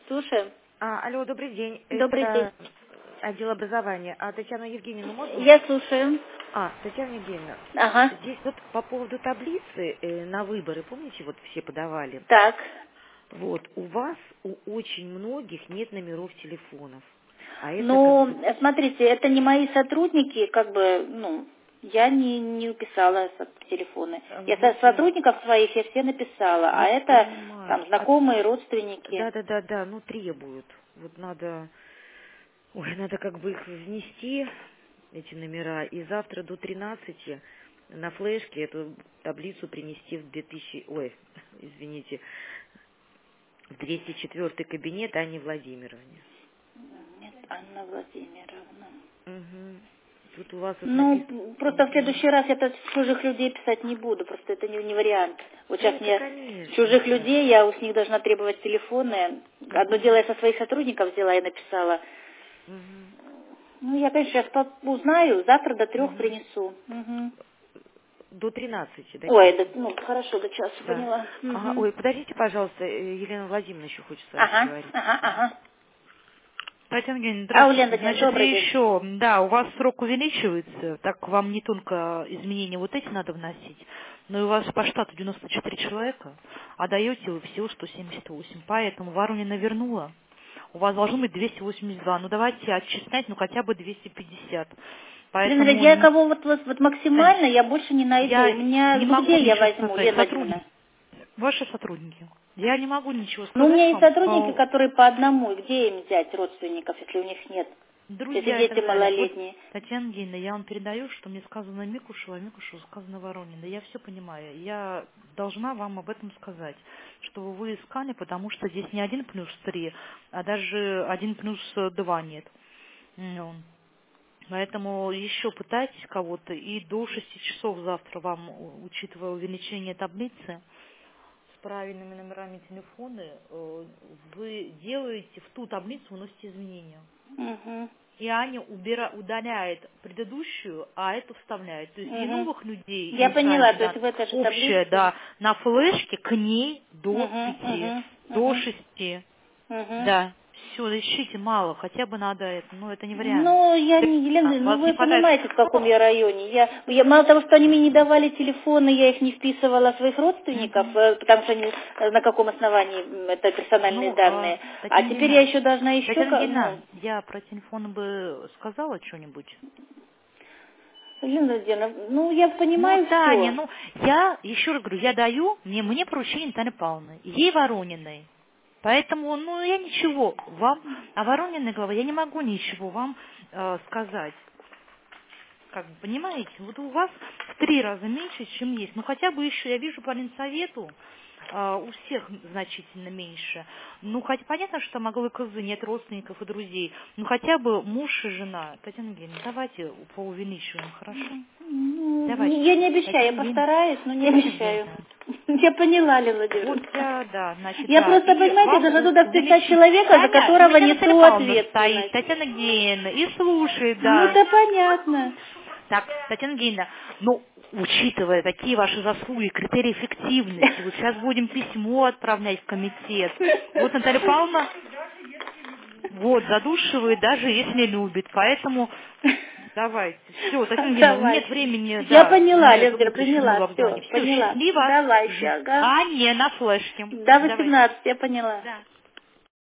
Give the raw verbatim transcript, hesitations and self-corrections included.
Слушаем. А, алло, добрый день. Добрый Это день. отдел образования. А Татьяну Евгеньевну можно? Я слушаю. А, Татьяна Евгеньевна, Ага. здесь вот по поводу таблицы э, на выборы, помните, вот все подавали? Так. Вот, у вас, у очень многих нет номеров телефонов. А это как Ну, бы... смотрите, это не мои сотрудники, как бы, ну, я не, не уписала со- телефоны. Я со- Вот, вот, сотрудников своих я все написала, а я это понимаю. там А, знакомые, родственники. да, да, да, да, ну требуют. Вот надо, ой, надо как бы их внести, эти номера, и завтра до тринадцати на флешке эту таблицу принести в две тысячи, ой, извините, в двести четвёртый кабинет Анне Владимировне. Нет, Анна Владимировна. Угу. Тут у вас вот написано... Ну, просто в следующий раз я тут чужих людей писать не буду, просто это не, не вариант. Вот сейчас Это, мне конечно, чужих да. людей, я у них должна требовать телефоны. Одно дело я со своих сотрудников взяла и написала. Угу. Ну, я, конечно, сейчас по- узнаю, завтра до трех Угу. принесу. Мгм. До тринадцати, до Ой, часу. до- ну, хорошо, до часу, Да. поняла. Ага, Мгм. ой, подождите, пожалуйста, э, Елена Владимировна еще хочет с вами Ага, поговорить. ага, ага. Татьяна Евгеньевна, А, у Лены здравствуйте. Владимировны, Значит, добрый день. еще, да, у вас срок увеличивается, так вам не только изменения вот эти надо вносить, но и у вас по штату девяносто четыре человека, а даете вы всего сто семьдесят восемь, поэтому Воронина вернула. У вас должно быть двести восемьдесят два, ну давайте отчислять, ну хотя бы двести пятьдесят. Лена, Поэтому я н- кого вот, вот, вот максимально я больше не найду. У я меня, не ну могу где я ничего возьму, сказать. Лена Владимировна? Сотрудники, ваши сотрудники. Я не могу ничего Ну, у сказать меня есть вам. сотрудники, а, которые по одному. И где им взять родственников, если у них нет? Если Друзья и дети так далее. Вот, малолетние. Татьяна Евгеньевна, я вам передаю, что мне сказано Микушева, а Микушева сказано Воронина. Я все понимаю. Я должна вам об этом сказать, чтобы вы искали, потому что здесь не один плюс три, а даже один плюс два нет. Ну, поэтому еще пытайтесь кого-то, и до шести часов завтра вам, у- учитывая увеличение таблицы, с правильными номерами телефона, э, вы делаете в ту таблицу, вносите изменения. Угу. И Аня убира, удаляет предыдущую, а эту вставляет. То есть и Угу. новых людей, Я и поняла, то граждан, есть в этой же общее, таблице. да, на флешке к ней до Угу, пяти, угу, до угу, шести. угу. Да, все, ищите мало, хотя бы надо это, ну это не вариант. Ну, я не, Елена, У ну вас не вы хватает. понимаете, в каком Ну, я районе. Я, я мало того, что они мне не давали телефоны, я их не вписывала своих родственников, мгм. э, потому что они э, на каком основании м, это персональные Ну, а, данные. А Татьяна теперь я Евгеньевна, еще должна еще, Татьяна ка- ну, Евгеньевна, я про телефон бы сказала что-нибудь. Елена Владимировна, ну я Ну, понимаю Таня, все. ну, я, еще раз говорю, я даю, мне, мне поручение Натальи Павловны, ей Ворониной. Поэтому, ну, я ничего вам, а Ворониной глава, я не могу ничего вам э, сказать. Как бы, понимаете, вот у вас в три раза меньше, чем есть. Ну, хотя бы еще, я вижу по Ленсовету, а, у всех значительно меньше. Ну, хотя понятно, что там оглы козы, нет родственников и друзей. Ну, хотя бы муж и жена. Татьяна Евгеньевна, давайте поувеличиваем, хорошо? Ну, Давайте. я не обещаю, я Татьяна Евгеньевна. постараюсь, но не Татьяна обещаю. Евгеньевна. Я поняла, Лена Вот, Владимировна. я, да, значит, Я да. просто, И понимаете, вам должна у- туда вписать увеличить. человека, за Таня, у которого меня Наталья несу Павловна стоит, ответственность. Татьяна Евгеньевна, и слушает, Ну, да. это понятно. Так, Татьяна Евгеньевна, ну, учитывая такие ваши заслуги, критерии эффективности, вот сейчас будем письмо отправлять в комитет. Вот Наталья Павловна, вот, задушивает, даже если любит. Поэтому давайте. Все, Татьяна Евгеньевна, нет Давайте. времени, Я да, у поняла, меня Лена, зовут еще на поняла, вокзале. все, Все, поняла. счастливо. Давайте, Жить. ага. А не на флешке. До Давайте. восемнадцати, я поняла. Да.